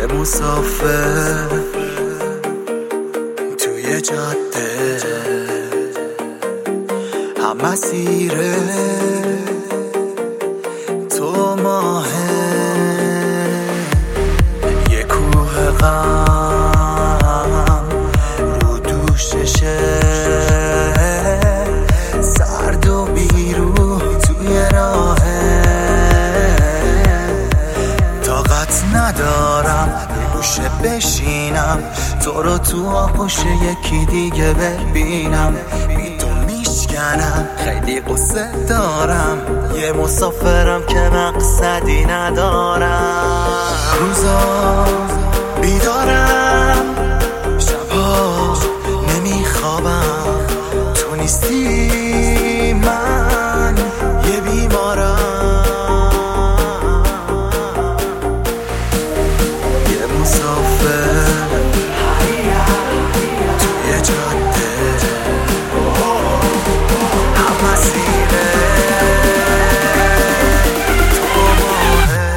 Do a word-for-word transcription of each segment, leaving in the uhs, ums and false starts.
یه مسافر توی جاده، هم مسیره تو ماهه، یه کوه غم رو دوششه، سرد و بیروح توی راهه، طاقت ندارم گوشه بشینم تو رو تو آغوش یکی دیگه ببینم، بی تو میشکنم خیلی قصه دارم، یه مسافرم که مقصدی ندارم، روزا بیدارم شبها نمیخوابم، تو نیستی من یه بیمارم، یه مسافر توی جاده، هم مسیره تو ماهه.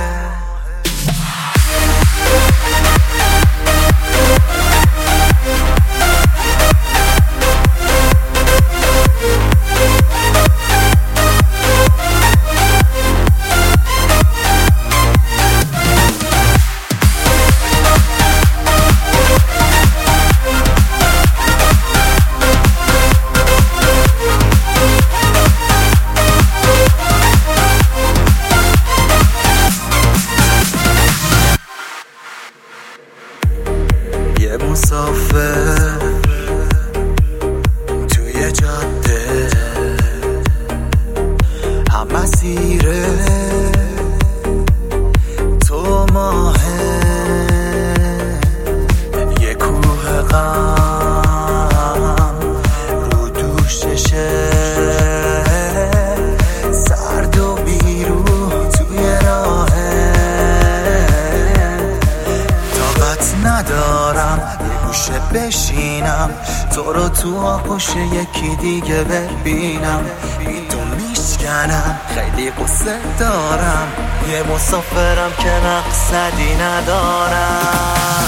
یه مسافر توی جاده، هم مسیره تو ماهه، یه کوه غم رو دوششه، سرد و بیروح توی راهه، طاقت ندارم گوشه بشینم تو رو تو آغوش یکی دیگه ببینم، بی تو میشکنم خیلی قصه دارم، یه مسافرم که مقصدی ندارم.